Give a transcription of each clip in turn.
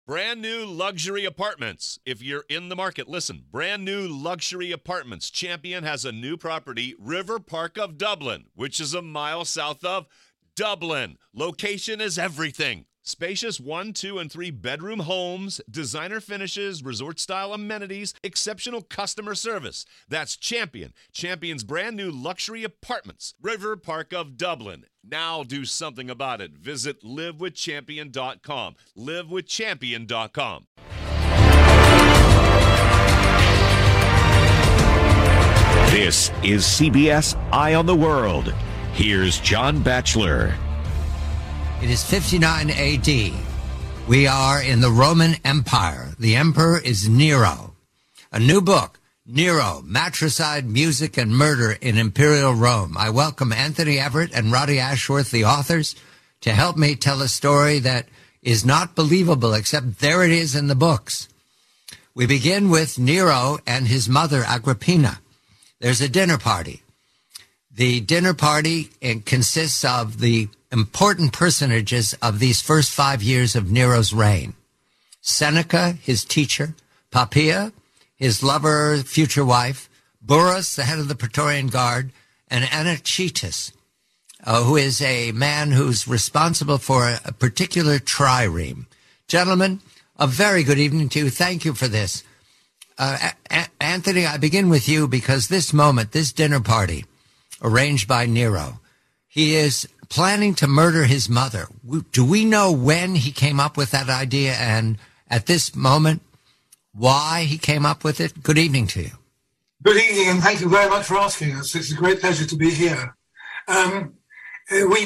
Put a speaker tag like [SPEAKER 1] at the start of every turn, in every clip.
[SPEAKER 1] Brand new luxury apartments. If you're in the market, listen. Brand new luxury apartments. Champion has a new property, River Park of Dublin, which is a mile south of Dublin. Location is everything. Spacious 1, 2, and 3 bedroom homes, designer finishes, resort-style amenities, exceptional customer service. That's Champion. Champion's brand new luxury apartments, River Park of Dublin. Now do something about it. Visit livewithchampion.com. Livewithchampion.com.
[SPEAKER 2] This is CBS Eye on the World. Here's John Batchelor.
[SPEAKER 3] It is 59 AD. We are in the Roman Empire. The emperor is Nero. A new book, Nero, Matricide, Music, and Murder in Imperial Rome. I welcome Anthony Everett and Roddy Ashworth, the authors, to help me tell a story that is not believable, except there it is in the books. We begin with Nero and his mother, Agrippina. There's a dinner party. The dinner party consists of the important personages of these first 5 years of Nero's reign. Seneca, his teacher, Poppaea, his lover, future wife, Burrus, the head of the Praetorian Guard, and Anacetus, who is a man who's responsible for a particular trireme. Gentlemen, a very good evening to you. Thank you for this. Anthony, I begin with you because this moment, this dinner party, arranged by Nero, he is planning to murder his mother. Do we know when he came up with that idea and at this moment why he came up with it? Good evening to you.
[SPEAKER 4] Good evening, and thank you very much for asking us. It's a great pleasure to be here. We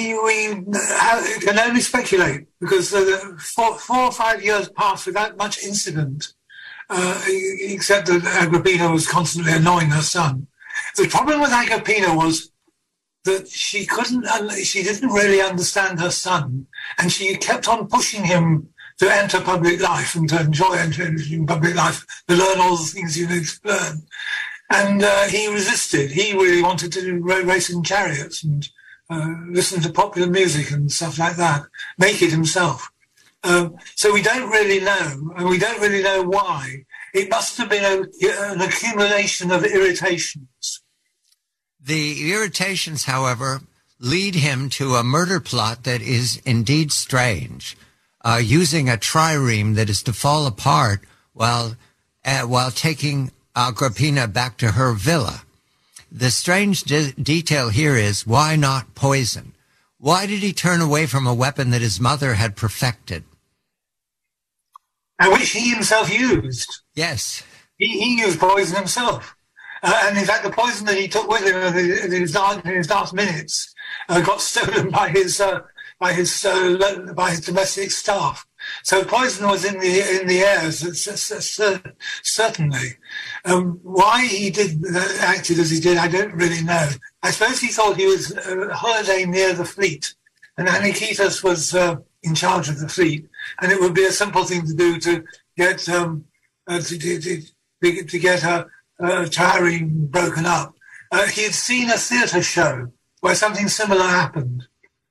[SPEAKER 4] can only speculate because 4 or 5 years passed without much incident, except that Agrippina was constantly annoying her son. The problem with Agrippina was that she didn't really understand her son, and she kept on pushing him to enter public life and to enjoy entering public life, to learn all the things you need to learn. And he resisted. He really wanted to race in chariots and listen to popular music and stuff like that, make it himself. So we don't really know, and we don't really know why. It must have been an accumulation of irritations.
[SPEAKER 3] The irritations, however, lead him to a murder plot that is indeed strange, using a trireme that is to fall apart while taking Agrippina back to her villa. The strange detail here is, why not poison? Why did he turn away from a weapon that his mother had perfected?
[SPEAKER 4] And which he himself used.
[SPEAKER 3] Yes.
[SPEAKER 4] He used poison himself. And in fact, the poison that he took with him in his last minutes got stolen by his domestic staff. So poison was in the air, certainly. Why he acted as he did, I don't really know. I suppose he thought he was holidaying near the fleet, and Anacetus was in charge of the fleet, and it would be a simple thing to do to get her trireme broken up. He had seen a theatre show where something similar happened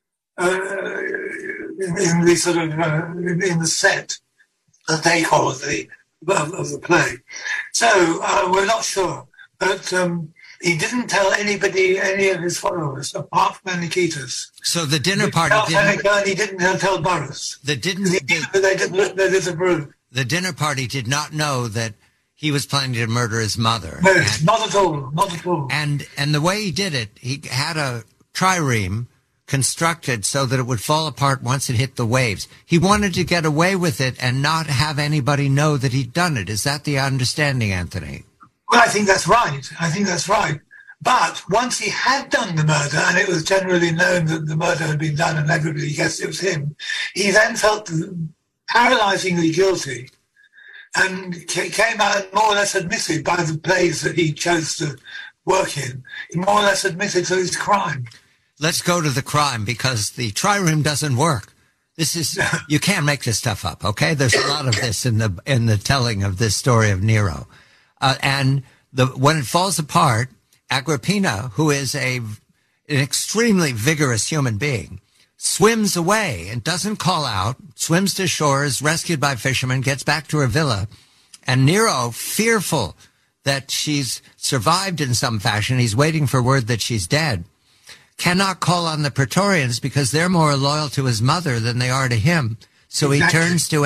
[SPEAKER 4] in the set that they call of the play. So we're not sure, but he didn't tell anybody, any of his followers, apart from Anacetus.
[SPEAKER 3] So the dinner party
[SPEAKER 4] he didn't tell Burrus. They disapproved.
[SPEAKER 3] The dinner party did not know that he was planning to murder his mother.
[SPEAKER 4] No, not at all. Not at all.
[SPEAKER 3] And the way he did it, he had a trireme constructed so that it would fall apart once it hit the waves. He wanted to get away with it and not have anybody know that he'd done it. Is that the understanding, Anthony?
[SPEAKER 4] Well, I think that's right. But once he had done the murder, and it was generally known that the murder had been done and everybody guessed it was him, he then felt paralyzingly guilty and came out and more or less admitted by the plays that he chose to work in. He more or less admitted to his crime.
[SPEAKER 3] Let's go to the crime, because the trireme doesn't work. This is, you can't make this stuff up, okay? There's a lot of this in the telling of this story of Nero. When it falls apart, Agrippina, who is an extremely vigorous human being, swims away and doesn't call out, swims to shore, is rescued by fishermen, gets back to her villa. And Nero, fearful that she's survived in some fashion, he's waiting for word that she's dead, cannot call on the Praetorians because they're more loyal to his mother than they are to him. So exactly. He turns to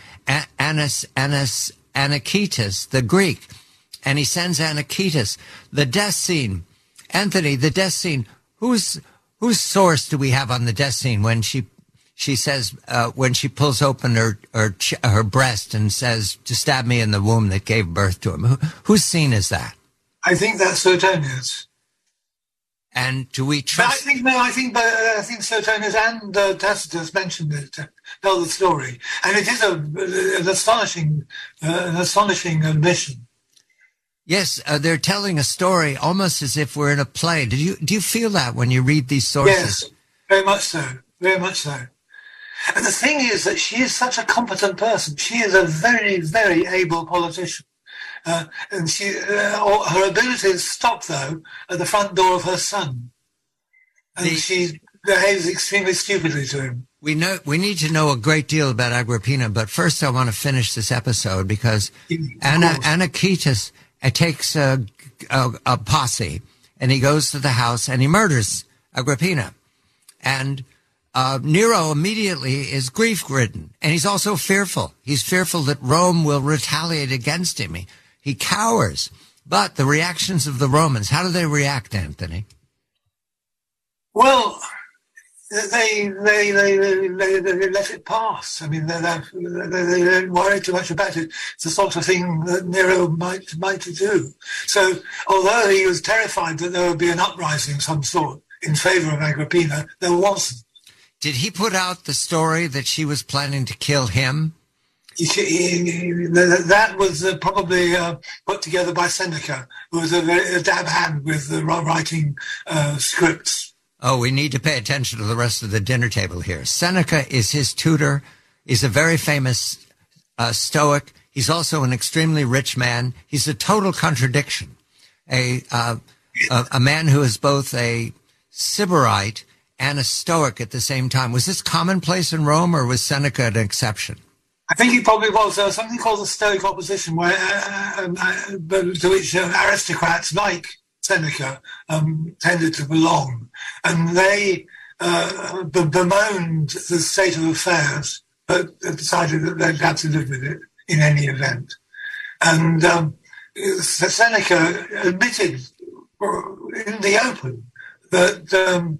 [SPEAKER 3] Anacetus, the Greek, and he sends Anacetus. The death scene, Anthony, the death scene, whose source do we have on the death scene when she says, when she pulls open her breast and says, to stab me in the womb that gave birth to him? Whose scene is that?
[SPEAKER 4] I think that's Suetonius.
[SPEAKER 3] And do we trust?
[SPEAKER 4] I think Suetonius and Tacitus mentioned it to tell the story, and it is an astonishing admission.
[SPEAKER 3] Yes, they're telling a story almost as if we're in a play. Do you feel that when you read these sources?
[SPEAKER 4] Yes, very much so. Very much so. And the thing is that she is such a competent person. She is a very, very able politician. And her abilities stop, though, at the front door of her son. And she behaves extremely stupidly to him.
[SPEAKER 3] We need to know a great deal about Agrippina, but first I want to finish this episode because Anacetus takes a posse, and he goes to the house, and he murders Agrippina. And Nero immediately is grief-ridden, and he's also fearful. He's fearful that Rome will retaliate against him. He cowers. But the reactions of the Romans, how do they react, Anthony?
[SPEAKER 4] Well, they let it pass. I mean, they don't worry too much about it. It's the sort of thing that Nero might do. So, although he was terrified that there would be an uprising of some sort in favor of Agrippina, there wasn't.
[SPEAKER 3] Did he put out the story that she was planning to kill him?
[SPEAKER 4] That was probably put together by Seneca, who was a dab hand with writing scripts.
[SPEAKER 3] Oh, we need to pay attention to the rest of the dinner table here. Seneca is his tutor. He's a very famous Stoic. He's also an extremely rich man. He's a total contradiction. A man who is both a Sybarite and a Stoic at the same time. Was this commonplace in Rome, or was Seneca an exception?
[SPEAKER 4] I think it probably was. There was something called the Stoic opposition, where to which aristocrats like Seneca tended to belong, and they bemoaned the state of affairs, but decided that they'd have to live with it in any event. And Seneca admitted in the open that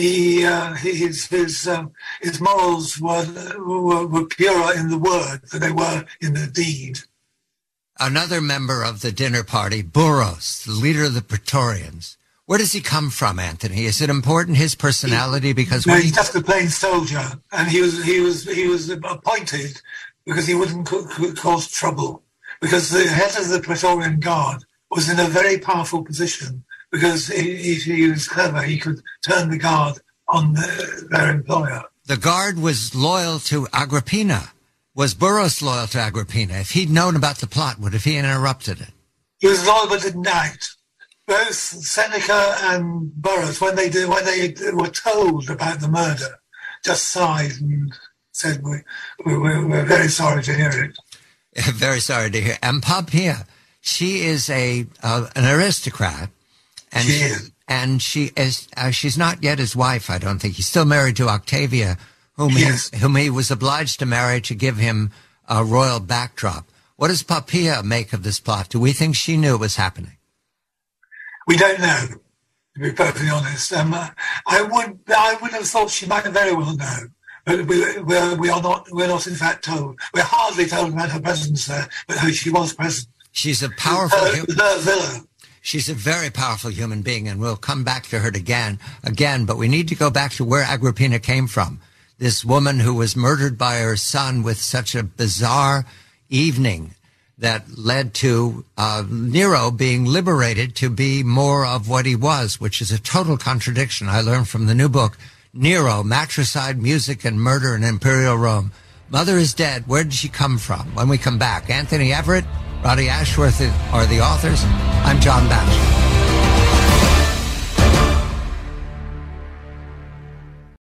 [SPEAKER 4] his morals were purer in the word than they were in the deed.
[SPEAKER 3] Another member of the dinner party, Burrus, the leader of the Praetorians. Where does he come from, Anthony? Is it important, his personality? Because
[SPEAKER 4] he's just a plain soldier, and he was appointed because he wouldn't cause trouble. Because the head of the Praetorian Guard was in a very powerful position. Because if he was clever, he could turn the guard on their employer.
[SPEAKER 3] The guard was loyal to Agrippina. Was Burrus loyal to Agrippina? If he'd known about the plot, would have he interrupted it?
[SPEAKER 4] He was loyal but didn't act. Both Seneca and Burrus, when they were told about the murder, just sighed and said, we're very sorry to hear it.
[SPEAKER 3] Very sorry to hear. And Poppaea, she is an aristocrat. And she's not yet his wife, I don't think. He's still married to Octavia, whom he was obliged to marry to give him a royal backdrop. What does Poppaea make of this plot? Do we think she knew it was happening?
[SPEAKER 4] We don't know, to be perfectly honest. I would have thought she might very well know, but we're not in fact told. We're hardly told about her presence there, but she was present.
[SPEAKER 3] She's a powerful
[SPEAKER 4] villa.
[SPEAKER 3] She's a very powerful human being, and we'll come back to her again, but we need to go back to where Agrippina came from. This woman who was murdered by her son with such a bizarre evening that led to Nero being liberated to be more of what he was, which is a total contradiction. I learned from the new book, Nero, Matricide, Music, and Murder in Imperial Rome. Mother is dead. Where did she come from? When we come back, Anthony Everett, Roddy Ashworth are the authors. I'm John Batchelor.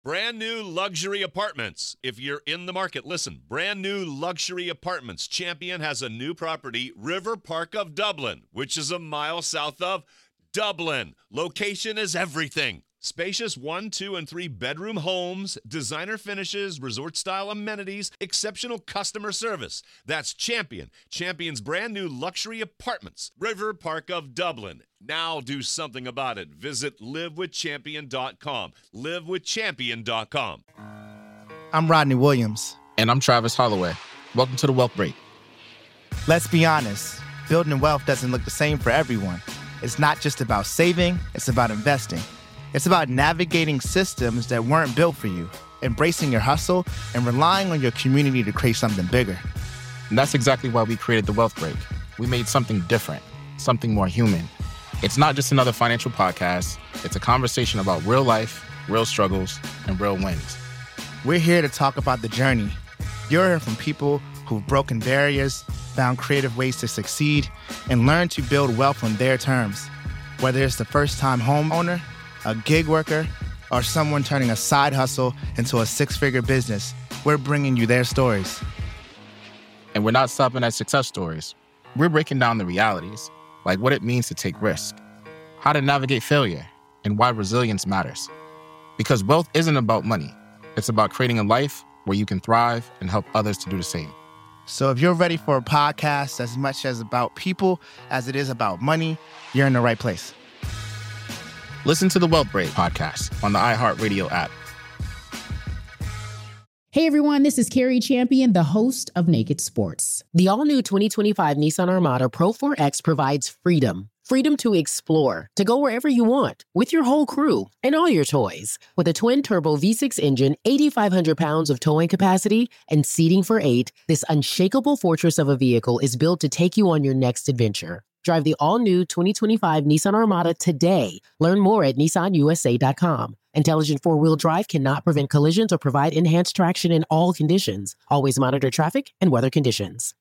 [SPEAKER 1] Brand new luxury apartments. If you're in the market, listen. Brand new luxury apartments. Champion has a new property, River Park of Dublin, which is a mile south of Dublin. Location is everything. Spacious 1, 2, and 3 bedroom homes, designer finishes, resort-style amenities, exceptional customer service. That's Champion. Champion's brand new luxury apartments, River Park of Dublin. Now do something about it. Visit livewithchampion.com. Livewithchampion.com.
[SPEAKER 5] I'm Rodney Williams.
[SPEAKER 6] And I'm Travis Holloway. Welcome to The Wealth Break.
[SPEAKER 5] Let's be honest, building wealth doesn't look the same for everyone. It's not just about saving, it's about investing. It's about navigating systems that weren't built for you, embracing your hustle, and relying on your community to create something bigger.
[SPEAKER 6] And that's exactly why we created The Wealth Break. We made something different, something more human. It's not just another financial podcast. It's a conversation about real life, real struggles, and real wins.
[SPEAKER 5] We're here to talk about the journey. You're hearing from people who've broken barriers, found creative ways to succeed, and learned to build wealth on their terms. Whether it's the first-time homeowner, a gig worker, or someone turning a side hustle into a six-figure business, we're bringing you their stories.
[SPEAKER 6] And we're not stopping at success stories. We're breaking down the realities, like what it means to take risk, how to navigate failure, and why resilience matters. Because wealth isn't about money. It's about creating a life where you can thrive and help others to do the same.
[SPEAKER 5] So if you're ready for a podcast as much as about people as it is about money, you're in the right place.
[SPEAKER 6] Listen to the Wealth Break podcast on the iHeartRadio app.
[SPEAKER 7] Hey everyone, this is Carrie Champion, the host of Naked Sports. The all-new 2025 Nissan Armada Pro 4X provides freedom. Freedom to explore, to go wherever you want, with your whole crew and all your toys. With a twin-turbo V6 engine, 8,500 pounds of towing capacity, and seating for 8, this unshakable fortress of a vehicle is built to take you on your next adventure. Drive the all-new 2025 Nissan Armada today. Learn more at nissanusa.com. Intelligent four-wheel drive cannot prevent collisions or provide enhanced traction in all conditions. Always monitor traffic and weather conditions.